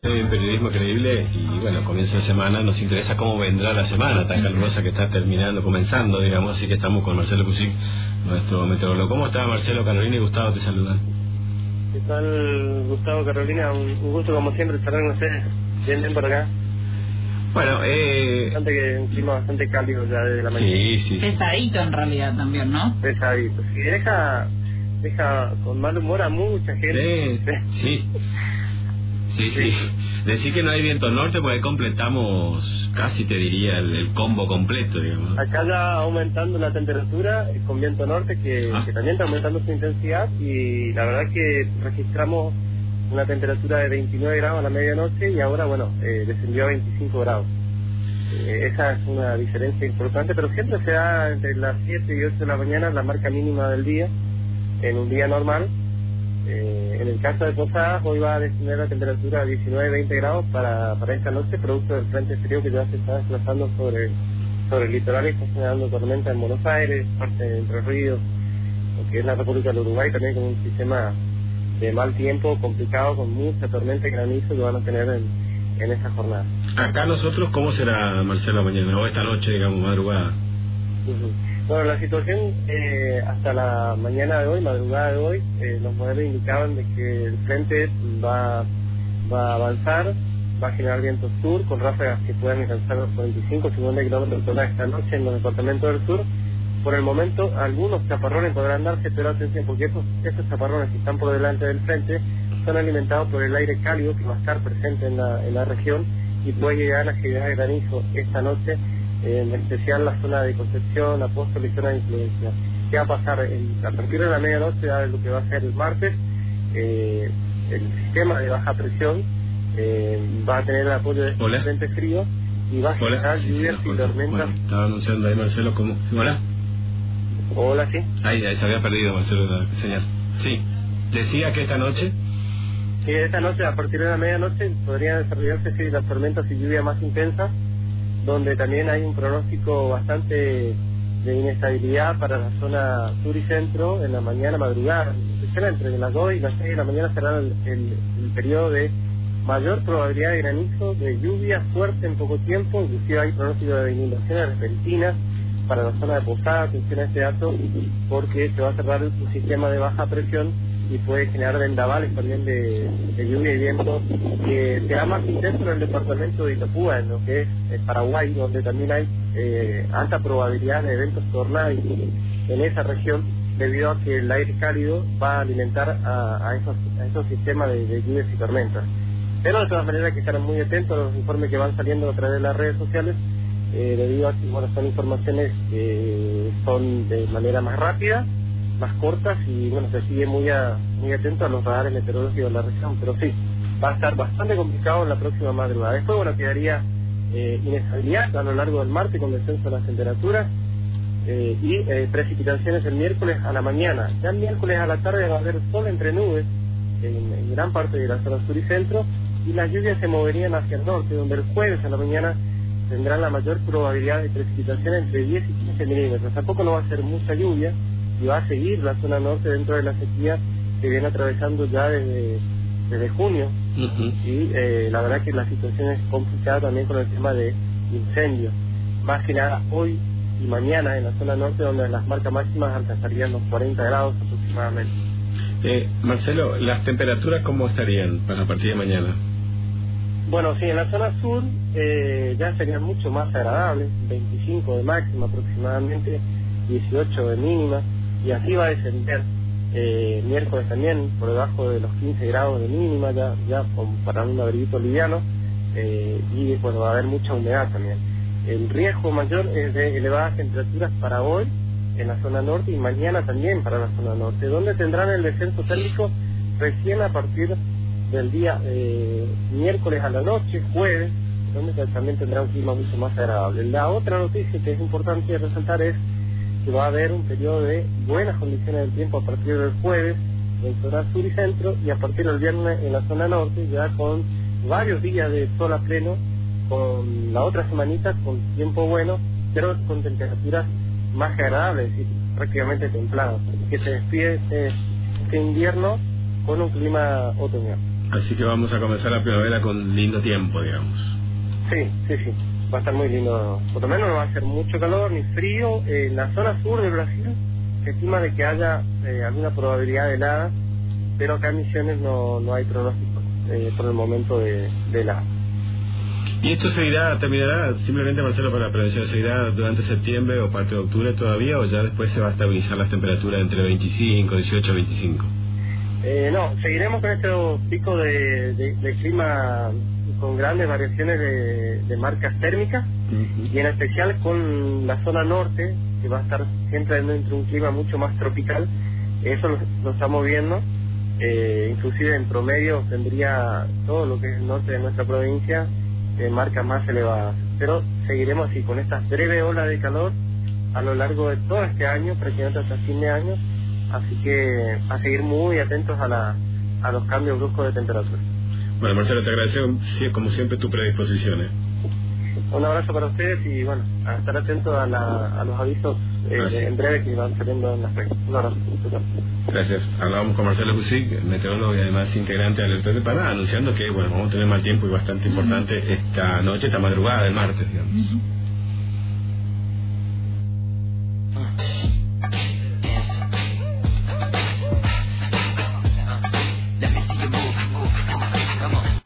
Periodismo creíble y bueno, comienzo de semana, nos interesa cómo vendrá la semana tan calurosa que está comenzando, digamos, así que estamos con Marcelo Cusic, nuestro meteorólogo. ¿Cómo está Marcelo? Carolina y Gustavo te saludan. ¿Qué tal, Gustavo, Carolina? Un gusto como siempre estar con ustedes. Bien por acá. Bueno, un clima bastante cálido ya desde la mañana. Sí. Pesadito en realidad también, ¿no? Pesadito. Sí, deja con mal humor a mucha gente. Sí. Decir que no hay viento norte, pues ahí completamos casi, te diría, el combo completo, digamos. Acá ya aumentando la temperatura con viento norte que también está aumentando su intensidad, y la verdad que registramos una temperatura de 29 grados a la medianoche y ahora, descendió a 25 grados. Esa es una diferencia importante, pero siempre se da entre las 7 y 8 de la mañana la marca mínima del día, en un día normal. En el caso de Posadas, hoy va a descender la temperatura a 19-20 grados para esta noche, producto del frente frío que ya se está desplazando sobre el litoral y está generando tormenta en Buenos Aires, parte de Entre Ríos, lo que es la República del Uruguay, también con un sistema de mal tiempo complicado, con mucha tormenta y granizo que van a tener en esta jornada. Acá nosotros, ¿cómo será, Marcelo, mañana o esta noche, digamos, madrugada? Bueno, la situación hasta la mañana de hoy, madrugada de hoy, los modelos indicaban de que el frente va a avanzar, va a generar viento sur con ráfagas que puedan alcanzar los 45-50 kilómetros por hora esta noche en los departamentos del sur. Por el momento, algunos chaparrones podrán darse, pero atención, porque estos chaparrones que están por delante del frente son alimentados por el aire cálido que va a estar presente en la región y puede llegar a generar granizo esta noche, en especial la zona de Concepción, Apóstol y zona de influencia. ¿Qué va a pasar? A partir de la medianoche, a lo que va a ser el martes, el sistema de baja presión va a tener el apoyo de este frente frío y va a generar lluvias y tormentas. Bueno, estaba anunciando ahí Marcelo como... ¿Hola? Hola, sí. Ahí se había perdido, Marcelo, la señal. Sí. Decía que esta noche... Sí, esta noche, a partir de la medianoche, podrían desarrollarse las tormentas y lluvias más intensas, donde también hay un pronóstico bastante de inestabilidad para la zona sur y centro en la mañana madrugada. Entre las 2 y las 6 de la mañana será el periodo de mayor probabilidad de granizo, de lluvia fuerte en poco tiempo, inclusive hay pronóstico de inundaciones repentinas para la zona de Posadas. Atención a este dato, porque se va a cerrar un sistema de baja presión y puede generar vendavales también de lluvia y viento, que será más intenso en el departamento de Itapúa, en lo que es Paraguay, donde también hay alta probabilidad de eventos tornados en esa región, debido a que el aire cálido va a alimentar a esos sistemas de lluvias y tormentas. Pero de todas maneras que estarán muy atentos a los informes que van saliendo a través de las redes sociales, debido a que son informaciones que son de manera más rápida, más cortas, y se sigue muy atento a los radares meteorológicos de la región. Pero sí, va a estar bastante complicado en la próxima madrugada. Después, quedaría inestabilidad a lo largo del martes con descenso de las temperaturas y precipitaciones el miércoles a la mañana. Ya el miércoles a la tarde va a haber sol entre nubes en gran parte de la zona sur y centro, y las lluvias se moverían hacia el norte, donde el jueves a la mañana tendrán la mayor probabilidad de precipitación entre 10 y 15 milímetros. Tampoco no va a ser mucha lluvia, y va a seguir la zona norte dentro de la sequía que viene atravesando ya desde junio. Y la verdad que la situación es complicada también con el tema de incendios, más que nada hoy y mañana en la zona norte, donde las marcas máximas alcanzarían los 40 grados aproximadamente. Marcelo, ¿las temperaturas cómo estarían para a partir de mañana? Bueno, sí, en la zona sur ya serían mucho más agradables, 25 de máxima aproximadamente, 18 de mínima, y así va a descender miércoles también por debajo de los 15 grados de mínima, ya para un abriguito liviano, y va a haber mucha humedad también. El riesgo mayor es de elevadas temperaturas para hoy en la zona norte y mañana también para la zona norte, donde tendrán el descenso térmico recién a partir del día miércoles a la noche, jueves, donde también tendrá un clima mucho más agradable. La otra noticia que es importante resaltar es que va a haber un periodo de buenas condiciones del tiempo a partir del jueves en zona sur y centro, y a partir del viernes en la zona norte, ya con varios días de sol a pleno, con la otra semanita con tiempo bueno, pero con temperaturas más agradables, es decir, prácticamente templadas, que se despide este invierno con un clima otoñal. Así que vamos a comenzar la primavera con lindo tiempo, digamos. Sí. Va a estar muy lindo. Por lo menos no va a hacer mucho calor ni frío. En la zona sur de Brasil se estima de que haya alguna probabilidad de helada, pero acá en Misiones no hay pronóstico por el momento de helada. ¿Y esto terminará simplemente, Marcelo, para la prevención? ¿Se irá durante septiembre o parte de octubre todavía, o ya después se va a estabilizar las temperaturas entre 25, 18, 25? No, seguiremos con estos picos de clima con grandes variaciones de marcas térmicas, y en especial con la zona norte, que va a estar siempre entre un clima mucho más tropical. Eso lo estamos viendo. Inclusive en promedio tendría todo lo que es el norte de nuestra provincia marcas más elevadas, pero seguiremos así con estas breves olas de calor a lo largo de todo este año, prácticamente hasta fin de año, así que a seguir muy atentos a los cambios bruscos de temperatura. Bueno, Marcelo, te agradezco como siempre tu predisposición. Un abrazo para ustedes y bueno, a estar atentos a los avisos en breve que van saliendo en las redes. Un abrazo. Gracias. Hablábamos con Marcelo Cusic, meteorólogo y además integrante de Alerta de Paraná, anunciando que vamos a tener mal tiempo y bastante importante esta noche, esta madrugada del martes, digamos.